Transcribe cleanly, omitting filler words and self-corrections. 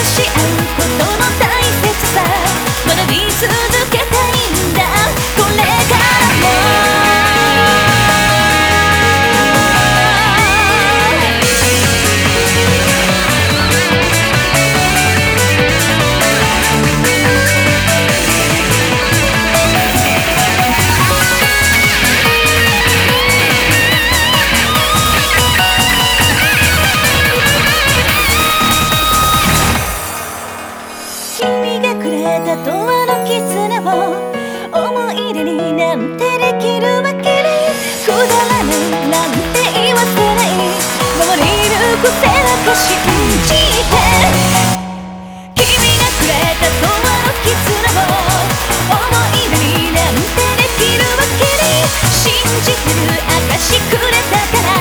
し合うことの大切さ学び続けたいんだこれからも君がくれた永遠の絆を思い出になんてできるわけないくだらないなんて言わせない守り抜く背中信じて君がくれた永遠の絆を思い出になんてできるわけない信じてる証くれたから